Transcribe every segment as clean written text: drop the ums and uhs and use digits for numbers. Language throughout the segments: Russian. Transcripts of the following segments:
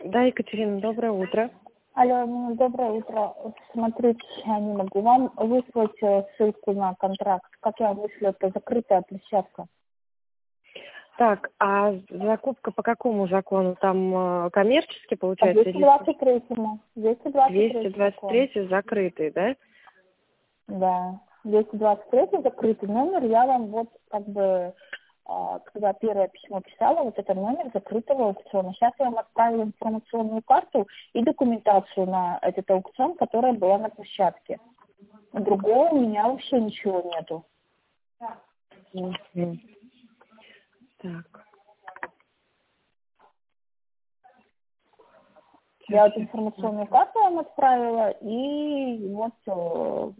Да, Екатерина, доброе утро. Алло, доброе утро. Смотрите, я не могу вам выслать ссылку на контракт. Как я вышлю, это закрытая площадка. Так, а закупка по какому закону? Там коммерческий, получается? 223-му. 223 закрытый, да? Да. 223 закрытый номер. Я вам вот как бы, когда первое письмо писала, вот этот номер закрытого аукциона. Сейчас я вам отправила информационную карту и документацию на этот аукцион, которая была на площадке. Другого у меня вообще ничего нету. Мгм. Так. Я вот информационную карту вам отправила и вот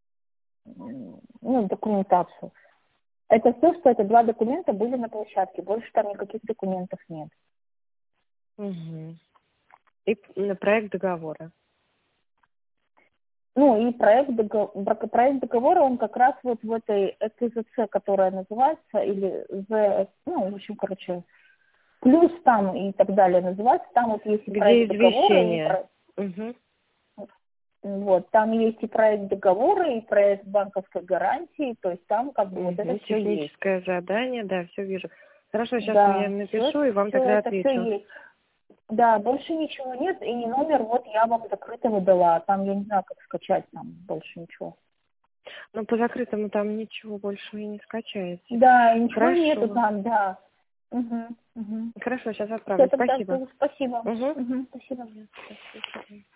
документацию. Это все, что это два документа были на площадке. Больше там никаких документов нет. Угу. И проект договора. Ну и проект договора, он как раз вот в этой ЭКЗЦ, которая называется, или ЗС, в общем, плюс там и так далее называется, там вот есть и Где проект договора, извещение? Угу. вот, там есть и проект договора, и проект банковской гарантии, то есть там как бы вот это все есть. Техническое задание, да, все вижу. Хорошо, сейчас Да, я напишу и вам все тогда это все отвечу. есть. Да, больше ничего нет, и номер вот я вам закрытого дала, там я не знаю, как скачать, там больше ничего. Но по закрытому там ничего больше и не скачается. Да, ничего Хорошо. нету там, да. Угу. Хорошо, сейчас Все, отправлю. тогда Спасибо. спасибо. Угу. Спасибо. Спасибо.